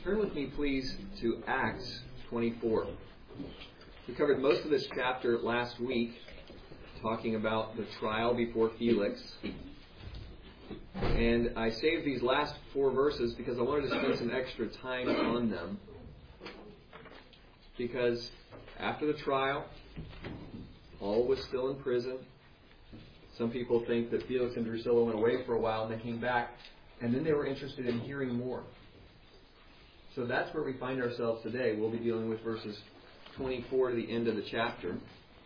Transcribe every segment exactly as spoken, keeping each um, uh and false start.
Turn with me, please, to Acts twenty-four. We covered most of this chapter last week, talking about the trial before Felix. And I saved these last four verses because I wanted to spend some extra time on them. Because after the trial, Paul was still in prison. Some people think that Felix and Drusilla went away for a while and they came back, and then they were interested in hearing more. So that's where we find ourselves today. We'll be dealing with verses twenty-four to the end of the chapter.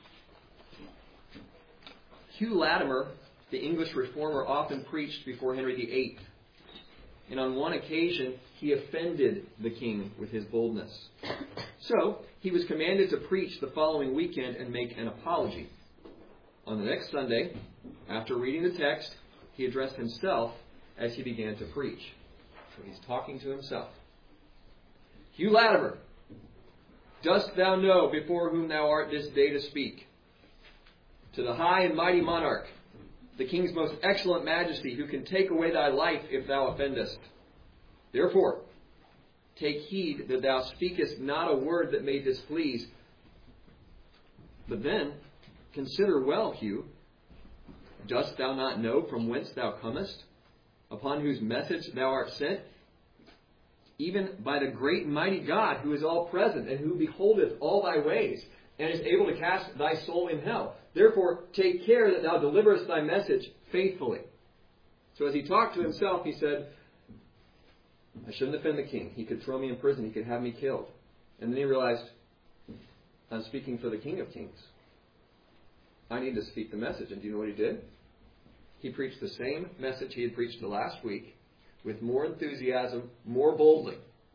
Hugh Latimer, the English reformer, often preached before Henry the Eighth. And on one occasion, he offended the king with his boldness. So, he was commanded to preach the following weekend and make an apology. On the next Sunday, after reading the text, he addressed himself as he began to preach. So he's talking to himself. Hugh Latimer, dost thou know before whom thou art this day to speak? To the high and mighty monarch, the king's most excellent majesty, who can take away thy life if thou offendest. Therefore, take heed that thou speakest not a word that may displease. But then, consider well, Hugh, dost thou not know from whence thou comest, upon whose message thou art sent? Even by the great and mighty God, who is all present, and who beholdeth all thy ways, and is able to cast thy soul in hell. Therefore, take care that thou deliverest thy message faithfully. So as he talked to himself, he said, I shouldn't offend the king. He could throw me in prison. He could have me killed. And then he realized, I'm speaking for the King of Kings. I need to speak the message. And do you know what he did? He preached the same message he had preached the last week, with more enthusiasm, more boldly.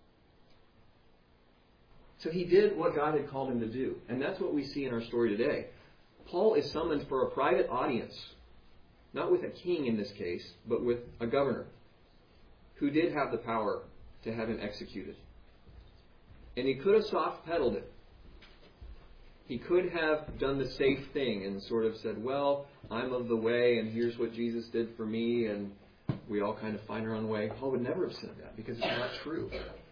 So he did what God had called him to do. And that's what we see in our story today. Paul is summoned for a private audience, not with a king in this case, but with a governor, who did have the power to have him executed. And he could have soft-pedaled it. He could have done the safe thing and sort of said, well, I'm of the way, and here's what Jesus did for me, and we all kind of find our own way. Paul would never have said that, because it's not true.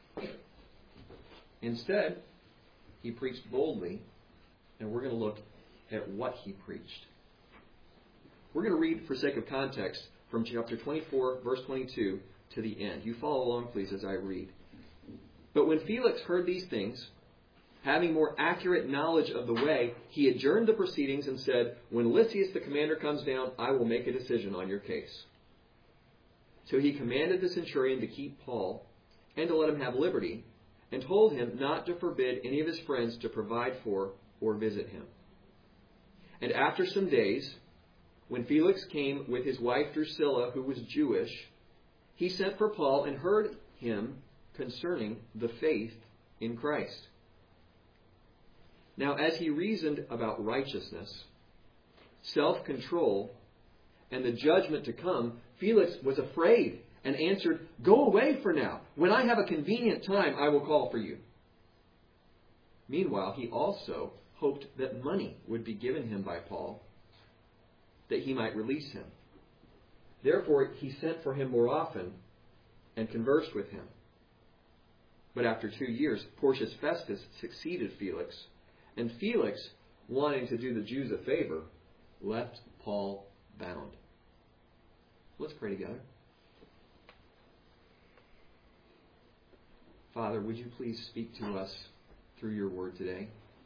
Instead, he preached boldly, and we're going to look at what he preached. We're going to read, for sake of context, from chapter twenty-four, verse twenty-two, to the end. You follow along, please, as I read. But when Felix heard these things, having more accurate knowledge of the way, he adjourned the proceedings and said, when Lysias the commander comes down, I will make a decision on your case. So he commanded the centurion to keep Paul and to let him have liberty, and told him not to forbid any of his friends to provide for or visit him. And after some days, when Felix came with his wife Drusilla, who was Jewish, he sent for Paul and heard him concerning the faith in Christ. Now, as he reasoned about righteousness, self-control, and the judgment to come, Felix was afraid and answered, Go away for now. When I have a convenient time, I will call for you. Meanwhile, he also hoped that money would be given him by Paul, that he might release him. Therefore, he sent for him more often and conversed with him. But after two years, Porcius Festus succeeded Felix, and Felix, wanting to do the Jews a favor, left Paul bound. Let's pray together. Father, would you please speak to us through your word today?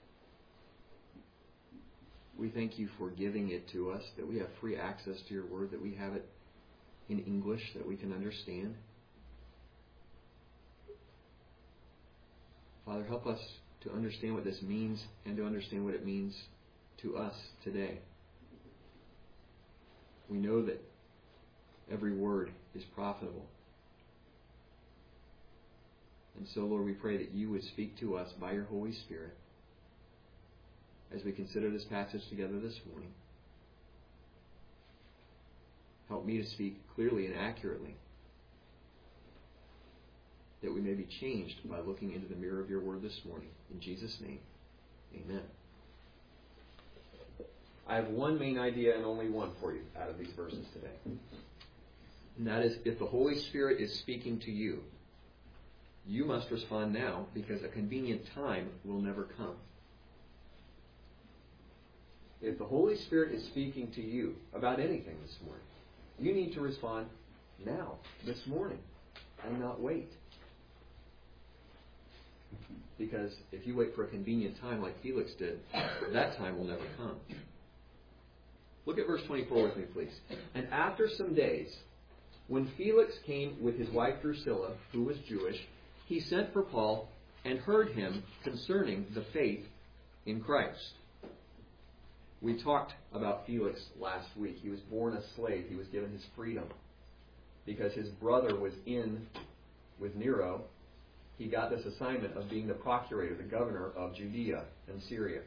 We thank you for giving it to us, that we have free access to your word, that we have it in English that we can understand. Father, help us to understand what this means and to understand what it means to us today. We know that every word is profitable. And so, Lord, we pray that you would speak to us by your Holy Spirit as we consider this passage together this morning. Help me to speak clearly and accurately, that we may be changed by looking into the mirror of your word this morning. In Jesus' name, amen. I have one main idea and only one for you out of these verses today. And that is, if the Holy Spirit is speaking to you, You must respond now, because a convenient time will never come. If the Holy Spirit is speaking to you about anything this morning, you need to respond now, this morning, and not wait. Because if you wait for a convenient time like Felix did, that time will never come. Look at verse twenty-four with me, please. And after some days, when Felix came with his wife Drusilla, who was Jewish, he sent for Paul and heard him concerning the faith in Christ. We talked about Felix last week. He was born a slave. He was given his freedom because his brother was in with Nero. He got this assignment of being the procurator, the governor of Judea and Syria.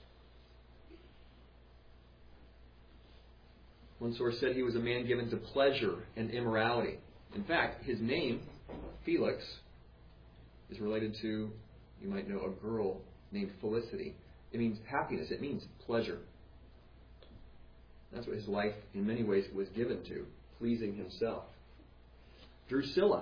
One source said he was a man given to pleasure and immorality. In fact, his name, Felix, is related to, you might know, a girl named Felicity. It means happiness. It means pleasure. That's what his life, in many ways, was given to, pleasing himself. Drusilla,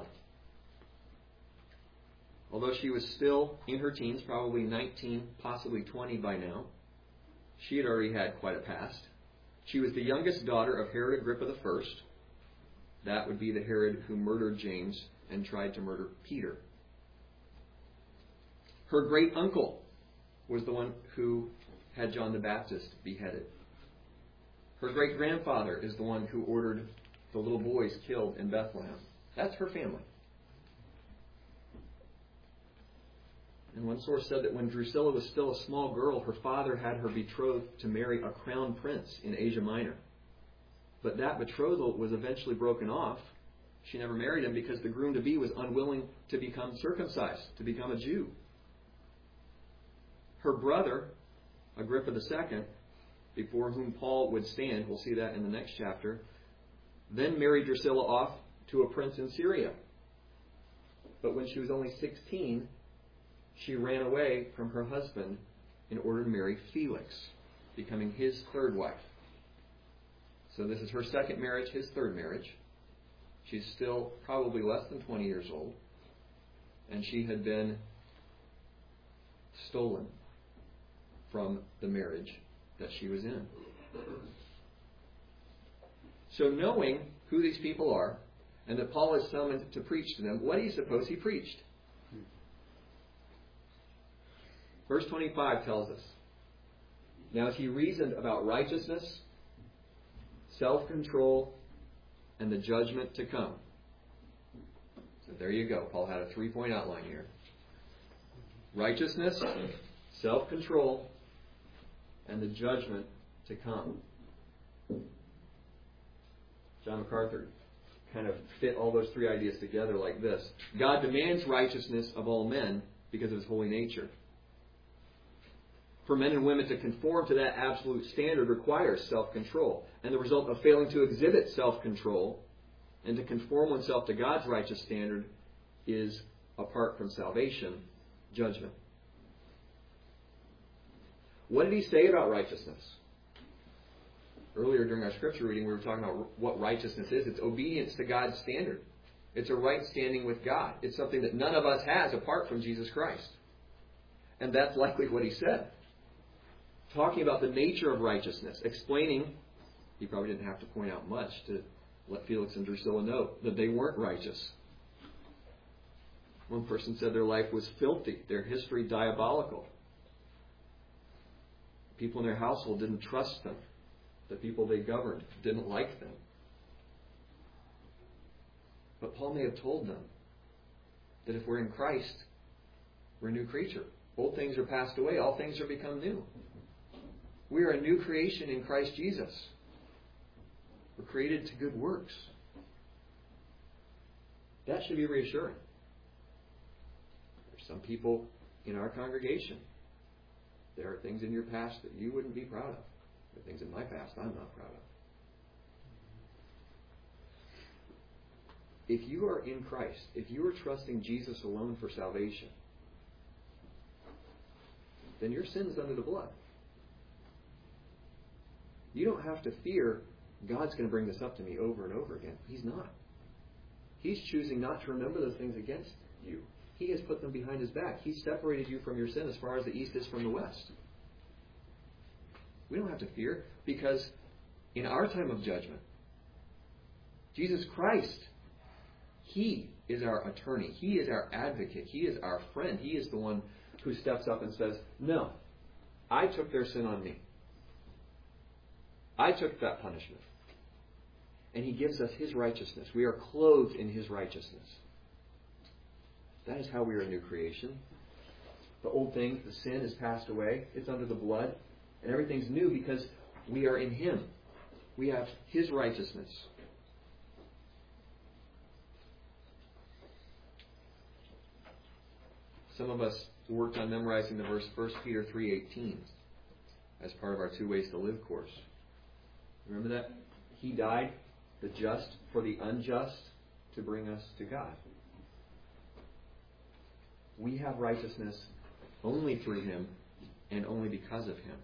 although she was still in her teens, probably nineteen, possibly twenty by now, she had already had quite a past. She was the youngest daughter of Herod Agrippa the First. That would be the Herod who murdered James and tried to murder Peter. Her great uncle was the one who had John the Baptist beheaded. Her great grandfather is the one who ordered the little boys killed in Bethlehem. That's her family. And one source said that when Drusilla was still a small girl, her father had her betrothed to marry a crown prince in Asia Minor. But that betrothal was eventually broken off. She never married him because the groom-to-be was unwilling to become circumcised, to become a Jew. Her brother, Agrippa the Second, before whom Paul would stand, we'll see that in the next chapter, then married Drusilla off to a prince in Syria. But when she was only sixteen, she ran away from her husband in order to marry Felix, becoming his third wife. So this is her second marriage, his third marriage. She's still probably less than twenty years old, and she had been stolen from the marriage that she was in. So knowing who these people are, and that Paul is summoned to preach to them, what do you suppose he preached? Verse twenty-five tells us, now as he reasoned about righteousness, self-control, and the judgment to come. So there you go. Paul had a three-point outline here. Righteousness, self-control, and the judgment to come. John MacArthur kind of fit all those three ideas together like this. God demands righteousness of all men because of his holy nature. For men and women to conform to that absolute standard requires self-control. And the result of failing to exhibit self-control and to conform oneself to God's righteous standard is, apart from salvation, judgment. What did he say about righteousness? Earlier during our scripture reading, we were talking about what righteousness is. It's obedience to God's standard. It's a right standing with God. It's something that none of us has apart from Jesus Christ. And that's likely what he said. Talking about the nature of righteousness, explaining, he probably didn't have to point out much to let Felix and Drusilla know that they weren't righteous. One person said their life was filthy, their history diabolical. People in their household didn't trust them. The people they governed didn't like them. But Paul may have told them that if we're in Christ, we're a new creature. Old things are passed away, all things are become new. We are a new creation in Christ Jesus. We're created to good works. That should be reassuring. There's some people in our congregation. There are things in your past that you wouldn't be proud of. There are things in my past I'm not proud of. If you are in Christ, if you are trusting Jesus alone for salvation, then your sin's under the blood. You don't have to fear God's going to bring this up to me over and over again. He's not. He's choosing not to remember those things against you. He has put them behind his back. He separated you from your sin as far as the east is from the west. We don't have to fear, because in our time of judgment, Jesus Christ, He is our attorney. He is our advocate. He is our friend. He is the one who steps up and says, no, I took their sin on me. I took that punishment. And He gives us His righteousness. We are clothed in His righteousness. That is how we are a new creation. The old thing, the sin, is passed away. It's under the blood. And everything's new because we are in Him. We have His righteousness. Some of us worked on memorizing the verse First Peter three eighteen as part of our Two Ways to Live course. Remember that? He died, the just for the unjust, to bring us to God. We have righteousness only through Him and only because of Him.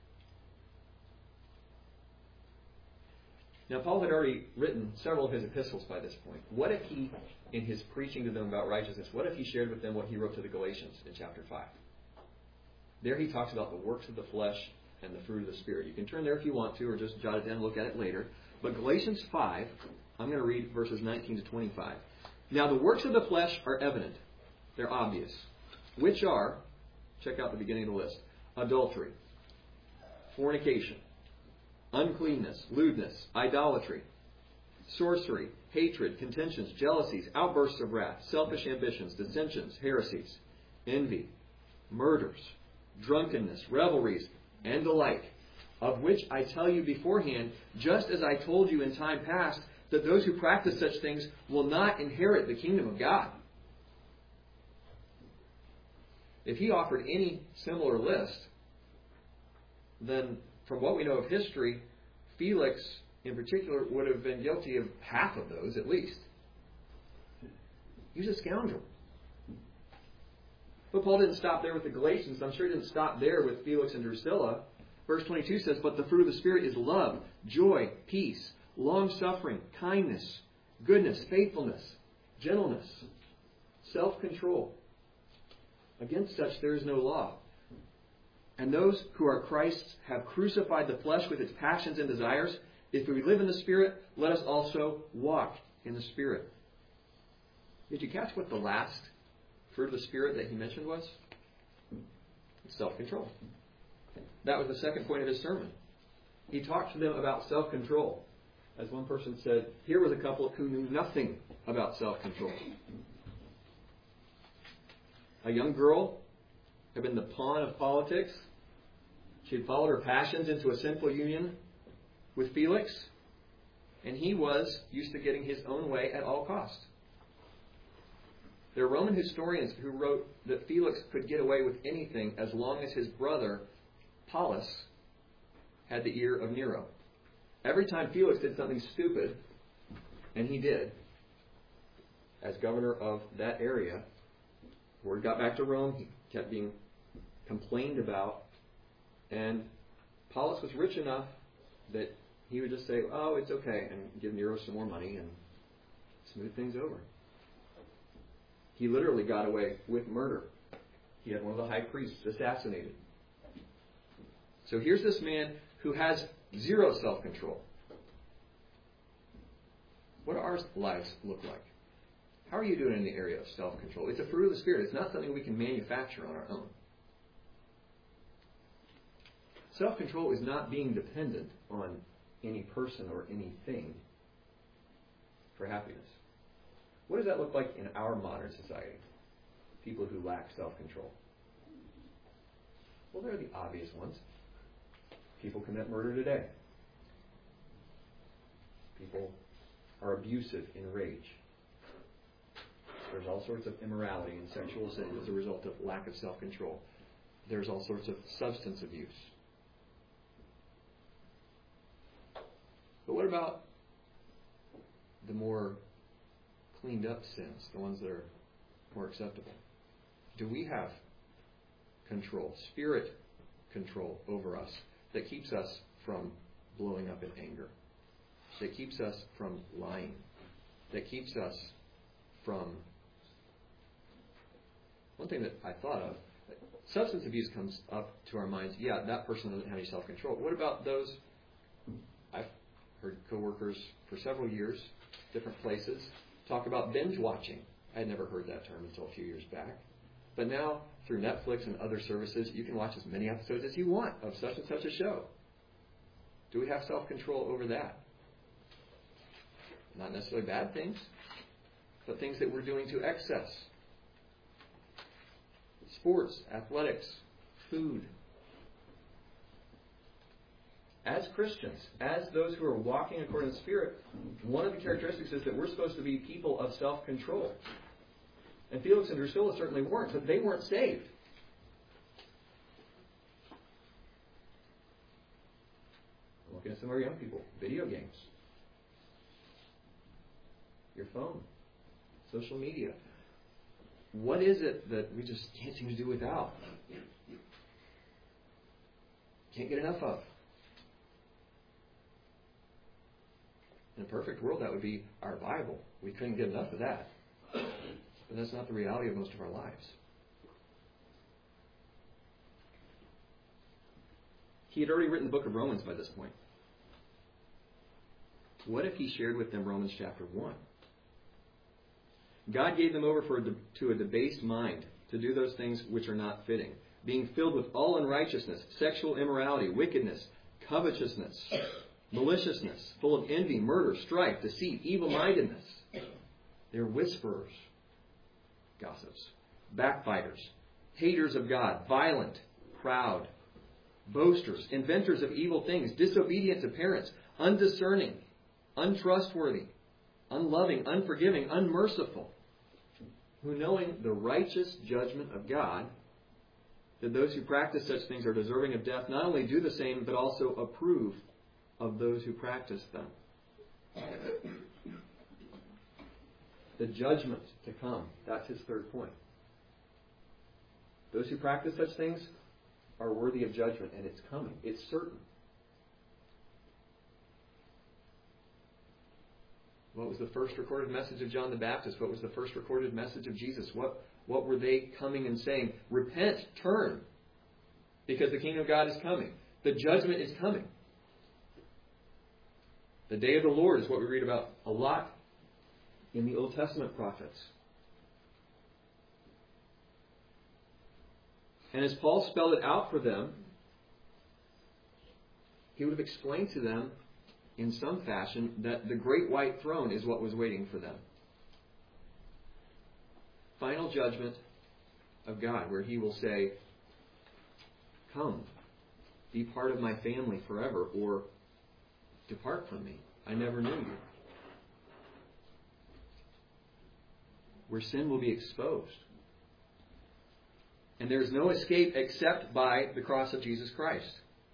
Now, Paul had already written several of his epistles by this point. What if he, in his preaching to them about righteousness, what if he shared with them what he wrote to the Galatians in chapter five? There he talks about the works of the flesh and the fruit of the Spirit. You can turn there if you want to, or just jot it down and look at it later. But Galatians five, I'm going to read verses nineteen to twenty-five. Now, the works of the flesh are evident. They're obvious. Which are, check out the beginning of the list, adultery, fornication, uncleanness, lewdness, idolatry, sorcery, hatred, contentions, jealousies, outbursts of wrath, selfish ambitions, dissensions, heresies, envy, murders, drunkenness, revelries, and the like, of which I tell you beforehand, just as I told you in time past, that those who practice such things will not inherit the kingdom of God. If he offered any similar list, then from what we know of history, Felix in particular would have been guilty of half of those at least. He was a scoundrel. But Paul didn't stop there with the Galatians. I'm sure he didn't stop there with Felix and Drusilla. Verse twenty-two says, but the fruit of the Spirit is love, joy, peace, long-suffering, kindness, goodness, faithfulness, gentleness, self-control. Against such there is no law. And those who are Christ's have crucified the flesh with its passions and desires. If we live in the Spirit, let us also walk in the Spirit. Did you catch what the last fruit of the Spirit that he mentioned was? Self-control. That was the second point of his sermon. He talked to them about self-control. As one person said, here was a couple who knew nothing about self-control. A young girl had been the pawn of politics. She had followed her passions into a sinful union with Felix, and he was used to getting his own way at all costs. There are Roman historians who wrote that Felix could get away with anything as long as his brother, Paulus, had the ear of Nero. Every time Felix did something stupid, and he did, as governor of that area, word got back to Rome, he kept being complained about, and Paulus was rich enough that he would just say, oh, it's okay, and give Nero some more money and smooth things over. He literally got away with murder. He had one of the high priests assassinated. So here's this man who has zero self-control. What do our lives look like? How are you doing in the area of self-control? It's a fruit of the Spirit. It's not something we can manufacture on our own. Self-control is not being dependent on any person or anything for happiness. What does that look like in our modern society? People who lack self-control. Well, there are the obvious ones. People commit murder today. People are abusive in rage. There's all sorts of immorality and sexual sin as a result of lack of self-control. There's all sorts of substance abuse. But what about the more cleaned up sins, the ones that are more acceptable? Do we have control, spirit control over us that keeps us from blowing up in anger, that keeps us from lying, that keeps us from One thing that I thought of, substance abuse comes up to our minds. Yeah, that person doesn't have any self-control. What about those? I've heard coworkers for several years, different places, talk about binge watching. I had never heard that term until a few years back. But now, through Netflix and other services, you can watch as many episodes as you want of such and such a show. Do we have self-control over that? Not necessarily bad things, but things that we're doing to excess. Sports, athletics, food. As Christians, as those who are walking according to the Spirit, one of the characteristics is that we're supposed to be people of self-control. And Felix and Drusilla certainly weren't, but they weren't saved. Looking at some of our young people, video games, your phone, social media. What is it that we just can't seem to do without? Can't get enough of? In a perfect world, that would be our Bible. We couldn't get enough of that. But that's not the reality of most of our lives. He had already written the book of Romans by this point. What if he shared with them Romans chapter one? God gave them over for a de- to a debased mind to do those things which are not fitting, being filled with all unrighteousness, sexual immorality, wickedness, covetousness, maliciousness, full of envy, murder, strife, deceit, evil-mindedness. They're whisperers, gossips, backbiters, haters of God, violent, proud, boasters, inventors of evil things, disobedient to parents, undiscerning, untrustworthy, unloving, unforgiving, unmerciful, who knowing the righteous judgment of God, that those who practice such things are deserving of death, not only do the same, but also approve of those who practice them. The judgment to come. That's his third point. Those who practice such things are worthy of judgment, and it's coming. It's certain. What was the first recorded message of John the Baptist? What was the first recorded message of Jesus? What, what were they coming and saying? Repent, turn, because the kingdom of God is coming. The judgment is coming. The day of the Lord is what we read about a lot in the Old Testament prophets. And as Paul spelled it out for them, he would have explained to them in some fashion that the great white throne is what was waiting for them. Final judgment of God, where he will say, come, be part of my family forever, or depart from me. I never knew you. Where sin will be exposed. And there is no escape except by the cross of Jesus Christ.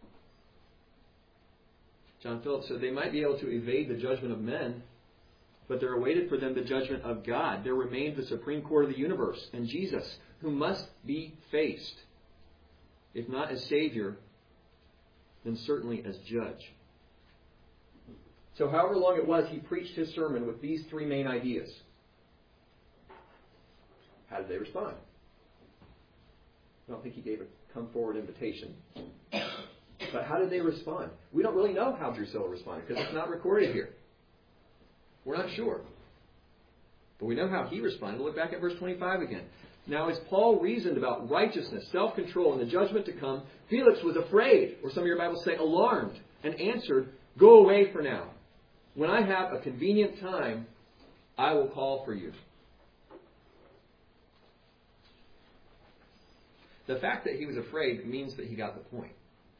John Phillips said they might be able to evade the judgment of men, but there awaited for them the judgment of God. There remained the supreme court of the universe, and Jesus, who must be faced, if not as Savior, then certainly as Judge. So however long it was, he preached his sermon with these three main ideas. How did they respond? I don't think he gave a come forward invitation. But how did they respond? We don't really know how Drusilla responded because it's not recorded here. We're not sure. But we know how he responded. Look back at verse twenty-five again. Now, as Paul reasoned about righteousness, self-control, and the judgment to come, Felix was afraid, or some of your Bibles say alarmed, and answered, go away for now. When I have a convenient time, I will call for you. The fact that he was afraid means that he got the point.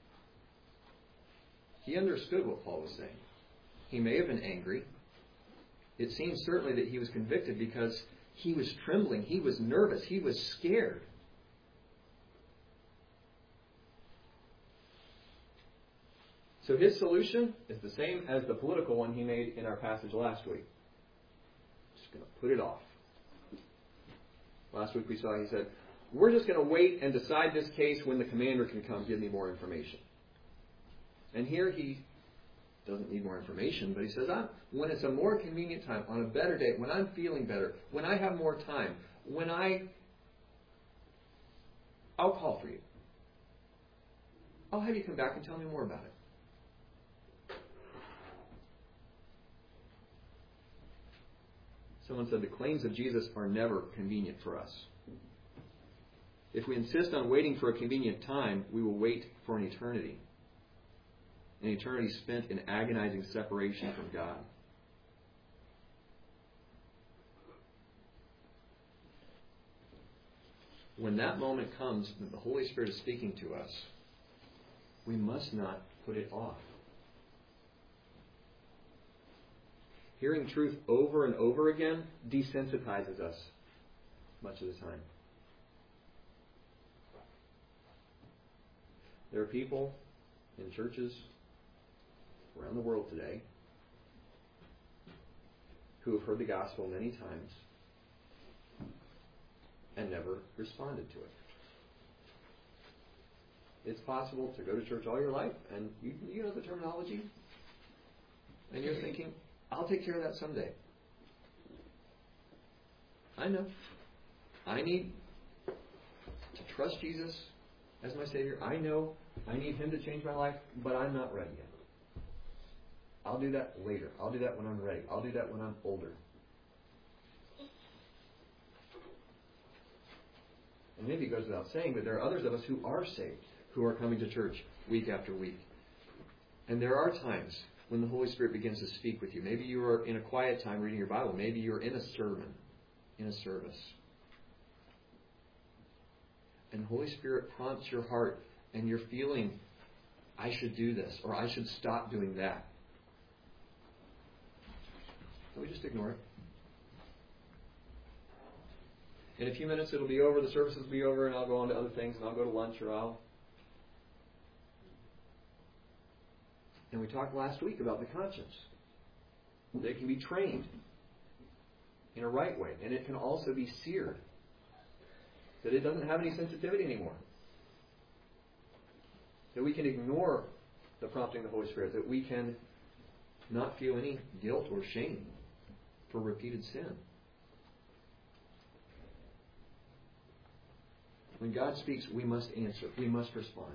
He understood what Paul was saying. He may have been angry. It seems certainly that he was convicted because he was trembling. He was nervous. He was scared. So his solution is the same as the political one he made in our passage last week. Just going to put it off. Last week we saw he said, we're just going to wait and decide this case when the commander can come give me more information. And here he doesn't need more information, but he says, I'm, when it's a more convenient time, on a better day, when I'm feeling better, when I have more time, when I I'll call for you. I'll have you come back and tell me more about it. Someone said the claims of Jesus are never convenient for us. If we insist on waiting for a convenient time, we will wait for an eternity. An eternity spent in agonizing separation from God. When that moment comes, when the Holy Spirit is speaking to us, we must not put it off. Hearing truth over and over again desensitizes us much of the time. There are people in churches around the world today who have heard the gospel many times and never responded to it. It's possible to go to church all your life and you, you know the terminology and you're thinking, I'll take care of that someday. I know. I need to trust Jesus as my Savior. I know I need Him to change my life, but I'm not ready yet. I'll do that later. I'll do that when I'm ready. I'll do that when I'm older. And maybe it goes without saying, but there are others of us who are saved, who are coming to church week after week. And there are times when the Holy Spirit begins to speak with you. Maybe you are in a quiet time reading your Bible. Maybe you're in a sermon, in a service. And the Holy Spirit prompts your heart, and you're feeling, I should do this, or I should stop doing that. And we just ignore it. In a few minutes it'll be over, the service will be over, and I'll go on to other things, and I'll go to lunch, or I'll... And we talked last week about the conscience. That it can be trained in a right way, and it can also be seared. That it doesn't have any sensitivity anymore. That we can ignore the prompting of the Holy Spirit. That we can not feel any guilt or shame for repeated sin. When God speaks, we must answer. We must respond.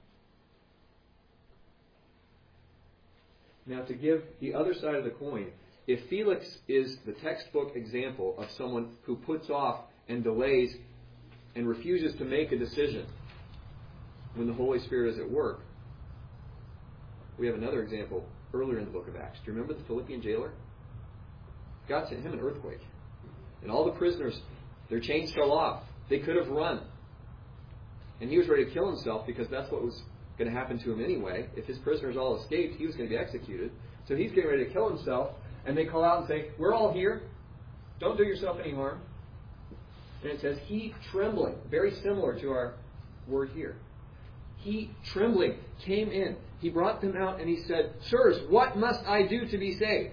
Now, to give the other side of the coin, if Felix is the textbook example of someone who puts off and delays and refuses to make a decision when the Holy Spirit is at work, we have another example earlier in the book of Acts. Do you remember the Philippian jailer? God sent him an earthquake. And all the prisoners, their chains fell off. They could have run. And he was ready to kill himself because that's what was going to happen to him anyway. If his prisoners all escaped, he was going to be executed. So he's getting ready to kill himself. And they call out and say, we're all here. Don't do yourself any harm. And it says, he trembling, very similar to our word here. He trembling came in. He brought them out and he said, sirs, what must I do to be saved?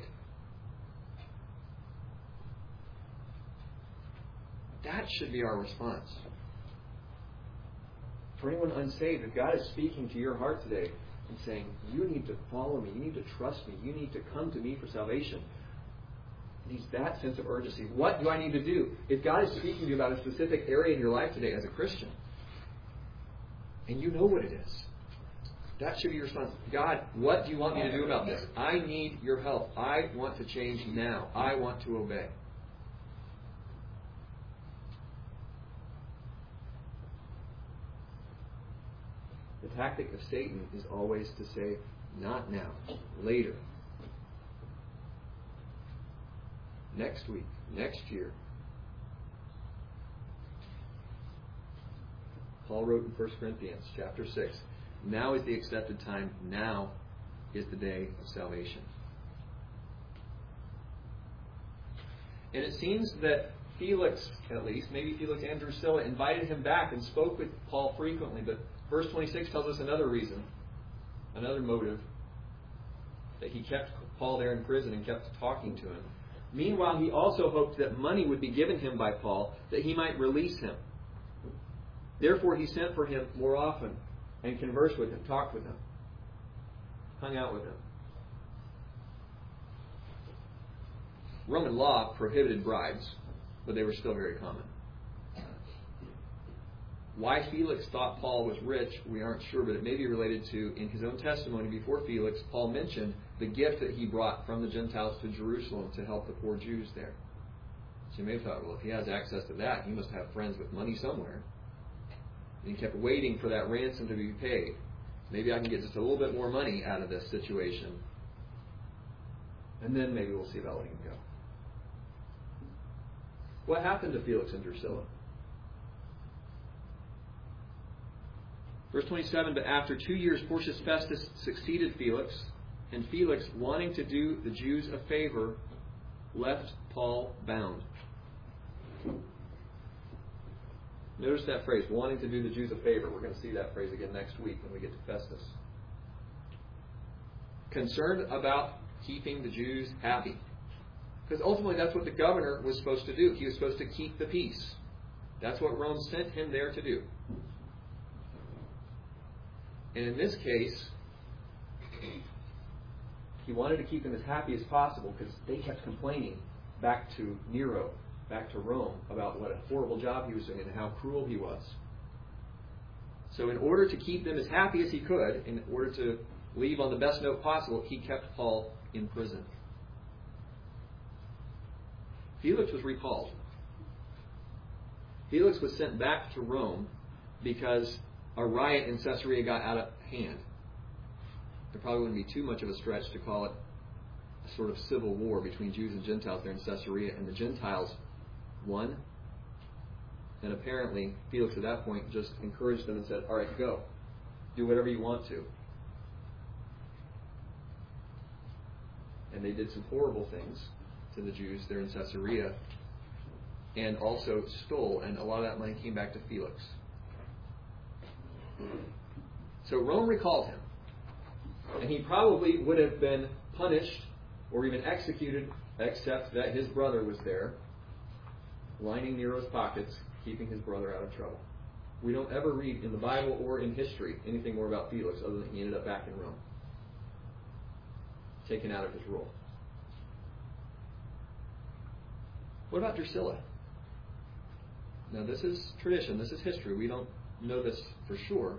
That should be our response. For anyone unsaved, if God is speaking to your heart today and saying, you need to follow me, you need to trust me, you need to come to me for salvation, it needs that sense of urgency. What do I need to do? If God is speaking to you about a specific area in your life today as a Christian, and you know what it is, that should be your response. God, what do you want me to do about this? I need your help. I want to change now. I want to obey. The tactic of Satan is always to say, not now, later, next week, next year. Paul wrote in First Corinthians chapter six, now is the accepted time, now is the day of salvation. And it seems that Felix, at least, maybe Felix and Drusilla, invited him back and spoke with Paul frequently, but verse twenty-six tells us another reason, another motive, that he kept Paul there in prison and kept talking to him. Meanwhile, he also hoped that money would be given him by Paul, that he might release him. Therefore, he sent for him more often and conversed with him, talked with him, hung out with him. Roman law prohibited bribes, but they were still very common. Why Felix thought Paul was rich, we aren't sure, but it may be related to, in his own testimony before Felix, Paul mentioned the gift that he brought from the Gentiles to Jerusalem to help the poor Jews there. So you may have thought, well, if he has access to that, he must have friends with money somewhere. And he kept waiting for that ransom to be paid. Maybe I can get just a little bit more money out of this situation. And then maybe we'll see about letting him go. What happened to Felix and Drusilla? Verse twenty-seven, but after two years Porcius Festus succeeded Felix, and Felix, wanting to do the Jews a favor, left Paul bound. Notice that phrase, wanting to do the Jews a favor. We're going to see that phrase again next week when we get to Festus. Concerned about keeping the Jews happy. Because ultimately that's what the governor was supposed to do. He was supposed to keep the peace. That's what Rome sent him there to do. And in this case, he wanted to keep them as happy as possible because they kept complaining back to Nero, back to Rome, about what a horrible job he was doing and how cruel he was. So in order to keep them as happy as he could, in order to leave on the best note possible, he kept Paul in prison. Felix was recalled. Felix was sent back to Rome because a riot in Caesarea got out of hand. There probably wouldn't be too much of a stretch to call it a sort of civil war between Jews and Gentiles there in Caesarea, and the Gentiles won. And apparently, Felix at that point just encouraged them and said, all right, go. Do whatever you want to. And they did some horrible things to the Jews there in Caesarea, and also stole, and a lot of that money came back to Felix. So Rome recalled him, and he probably would have been punished or even executed, except that his brother was there, lining Nero's pockets, keeping his brother out of trouble. We don't ever read in the Bible or in history anything more about Felix other than he ended up back in Rome, taken out of his role. What about Drusilla? Now this is tradition, this is history. We don't know this for sure.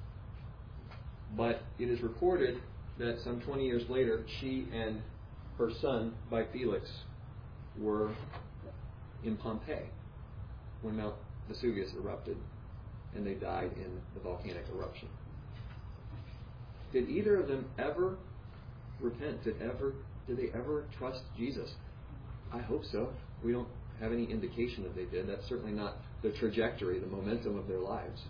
But it is recorded that some twenty years later, she and her son, by Felix, were in Pompeii when Mount Vesuvius erupted, and they died in the volcanic eruption. Did either of them ever repent? Did ever did they ever trust Jesus? I hope so. We don't have any indication that they did. That's certainly not the trajectory, the momentum of their lives.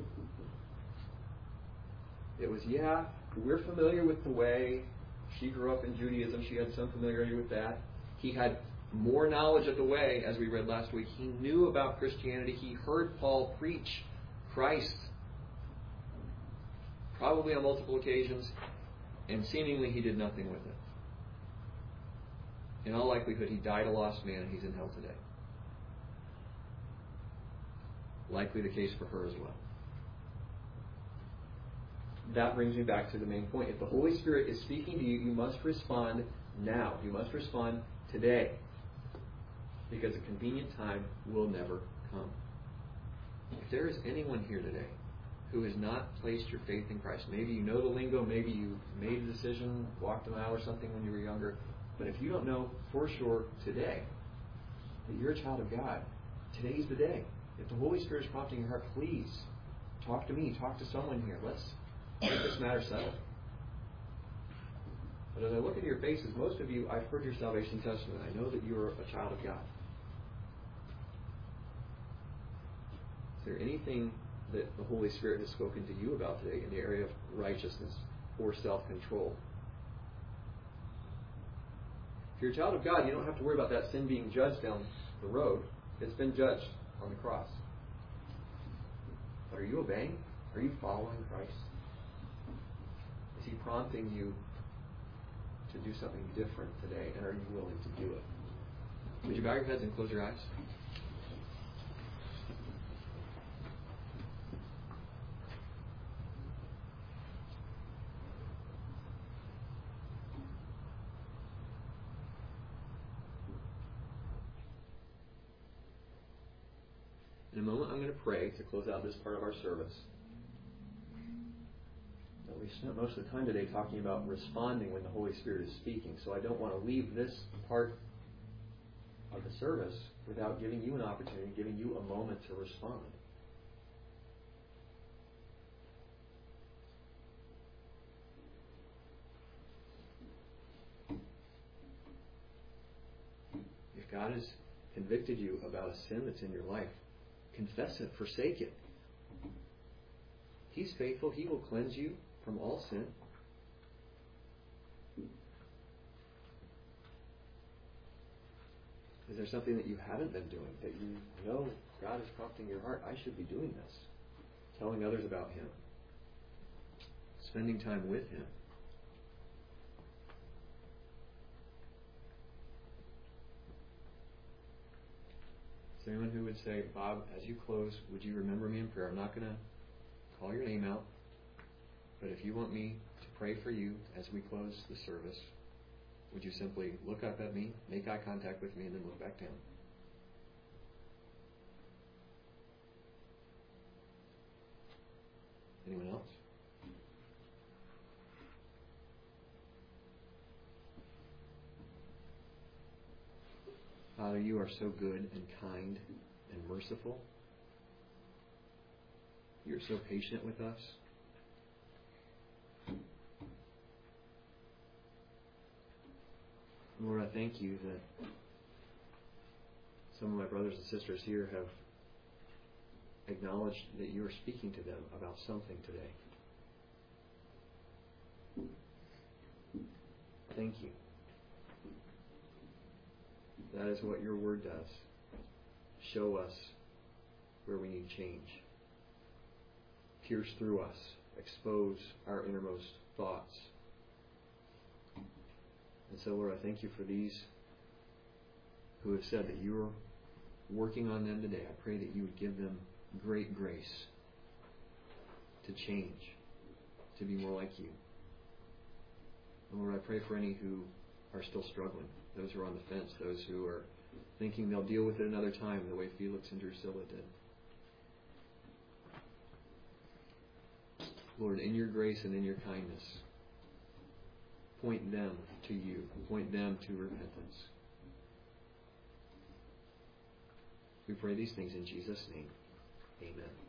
It was, yeah, we're familiar with the way. She grew up in Judaism. She had some familiarity with that. He had more knowledge of the way, as we read last week. He knew about Christianity. He heard Paul preach Christ, probably on multiple occasions, and seemingly he did nothing with it. In all likelihood, he died a lost man, and he's in hell today. Likely the case for her as well. That brings me back to the main point. If the Holy Spirit is speaking to you, you must respond now. You must respond today. Because a convenient time will never come. If there is anyone here today who has not placed your faith in Christ, maybe you know the lingo, maybe you made a decision, walked an aisle or something when you were younger, but if you don't know for sure today that you're a child of God, today's the day. If the Holy Spirit is prompting your heart, please talk to me, talk to someone here. Let's get this matter settled. But as I look into your faces, most of you, I've heard your salvation testimony. I know that you're a child of God. Is there anything that the Holy Spirit has spoken to you about today in the area of righteousness or self-control? If you're a child of God, you don't have to worry about that sin being judged down the road. It's been judged on the cross. But are you obeying? Are you following Christ? Is He prompting you to do something different today? And are you willing to do it? Would you bow your heads and close your eyes? In a moment, I'm going to pray to close out this part of our service. But we spent most of the time today talking about responding when the Holy Spirit is speaking, so I don't want to leave this part of the service without giving you an opportunity, giving you a moment to respond. If God has convicted you about a sin that's in your life, confess it, forsake it. He's faithful. He will cleanse you from all sin. Is there something that you haven't been doing that you know God is prompting your heart? I should be doing this. Telling others about Him. Spending time with Him. Is there anyone who would say, Bob, as you close, would you remember me in prayer? I'm not going to call your name out, but if you want me to pray for you as we close the service, would you simply look up at me, make eye contact with me, and then look back down? Anyone else? Father, you are so good and kind and merciful. You're so patient with us. Lord, I thank you that some of my brothers and sisters here have acknowledged that you are speaking to them about something today. Thank you. That is what your word does. Show us where we need change. Pierce through us. Expose our innermost thoughts. And so, Lord, I thank you for these who have said that you're working on them today. I pray that you would give them great grace to change, to be more like you. And Lord, I pray for any who are still struggling, those who are on the fence, those who are thinking they'll deal with it another time the way Felix and Drusilla did. Lord, in your grace and in your kindness, point them to you. Point them to repentance. We pray these things in Jesus' name. Amen.